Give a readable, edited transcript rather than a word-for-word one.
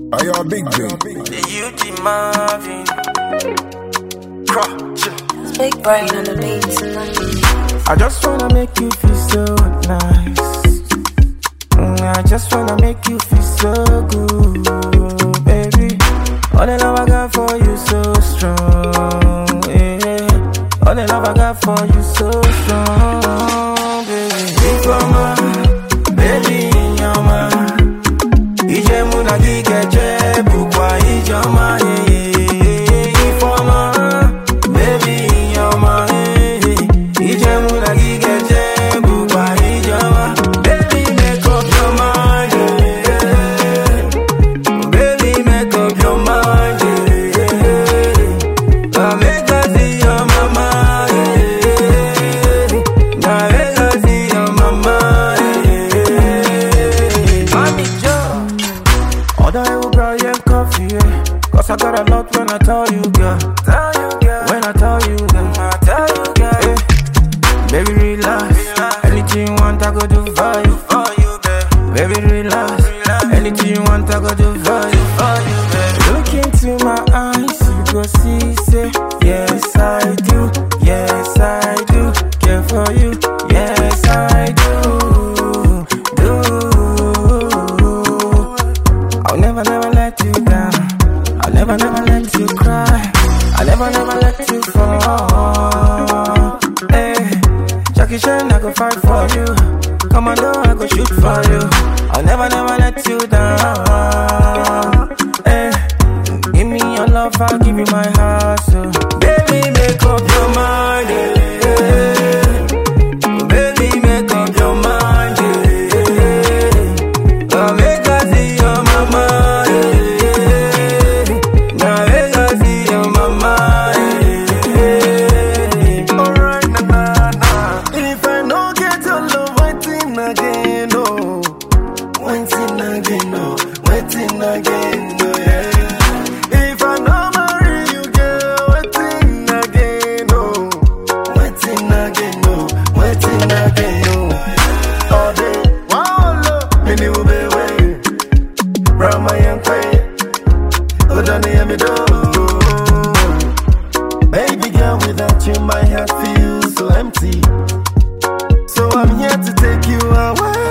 Are you a big brain? The UT Marvin. It's big brain on the beat tonight. I just wanna make you feel so nice. I just wanna make you feel so good, baby. All the love I got for you so strong, yeah. All the love I got for you so strong, baby. Ifoma, baby, Inyoma. Ije muna gikeje, bukwa Ijoma, Ifoma, baby, Inyoma. Ije muna gikeje, bukwa Ijoma. Baby, make up your mind, yeah. Baby, make up your mind, yeah. Make us see your mama, yeah. Make us see your mama, yeah. Mommy Joe, although I will buy you coffee, yeah. Cause I got a lot when I tell you, girl. When I tell you, girl. Yeah. Baby, relax. Anything you want, I go do for you. Baby, relax. Anything you want, I go do for you. Look into my eyes, you go see, say, yes, I do. Yes, I do. Care for you. Yes, I do. I'll never let you down. I'll never let you cry. I'll never let you fall. Hey, Jackie Chan, I go fight for you. Commando, I go shoot for you. I'll never let you down. Hey, give me your love, I'll give you my heart. So, baby, make up your mind. Yeah. Baby, make up your mind. Yeah. Make us see your mama. Yeah. Now make us see your mama. Yeah. Alright, nah. If I no get your love, waiting again, oh. Waiting again, oh. Waiting again, oh, yeah. If I no marry you, girl, waiting again, oh. Waiting again, oh. Waiting again, oh. All day, wow, love, me ni ube we. Rama yankwe, odani ya mido. Baby girl, without you, my heart feels so empty. So I'm here to take you away.